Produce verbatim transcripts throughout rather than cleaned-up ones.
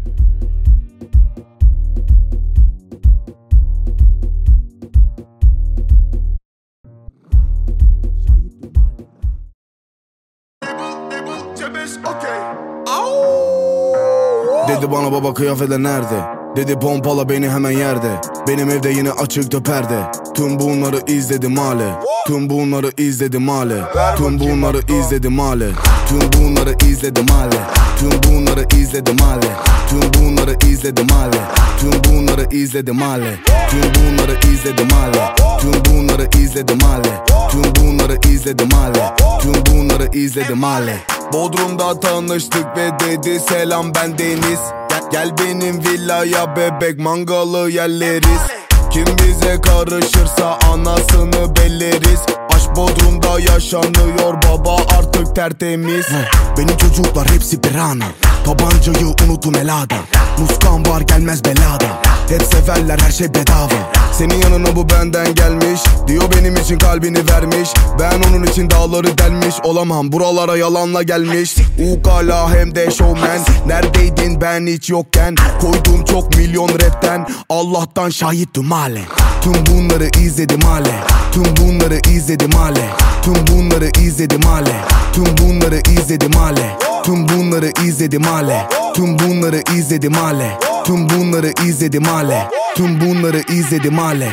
Dedi bana baba kıyafetler nerede? Dedi pompala beni hemen yerde. Benim evde yine açıktı perde. Tüm bunları izledim hale. Tüm bunları izledim hale. Tüm bunları izledim hale. Tüm bunları izledim hale. Tüm bunları izledim hale. Tüm bunları izledim hale. Tüm bunları izledim hale. Tüm bunları izledim hale. Tüm bunları izledim hale. Tüm bunları izledim hale. Tüm bunları izledim hale. Bodrum'da tanıştık ve dedi selam ben Deniz. Gel benim villaya bebek mangalı yerleriz. Kim bize karışırsa anasını belleriz. Aşk Bodrum'da yaşanıyor baba artık tertemiz. Benim çocuklar hepsi pirana. Tabancayı unutun elada. Muskan var gelmez belada. Hep severler her şey bedava. Senin yanına bu benden gelmiş. Diyor benim için kalbini vermiş. Ben onun için dağları delmiş. Olamam buralara yalanla gelmiş. Ukala hem de showman. Neredeydin ben hiç yokken? Koydum çok milyon rapten. Allah'tan şahittim hale. Tüm bunları izledim hale. Tüm bunları izledim hale. Tüm bunları izledim hale. Tüm bunları izledim hale. Tüm bunları izledim hale. Tüm bunları izledim hale. Tüm bunları izledim hale. Tüm bunları izledim hale.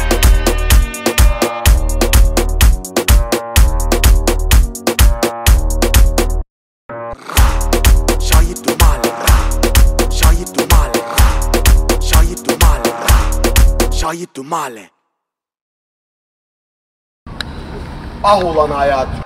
Şahittim hale. Şahittim hale. Şahittim hale. Şahittim hale. Ah ulan hayat.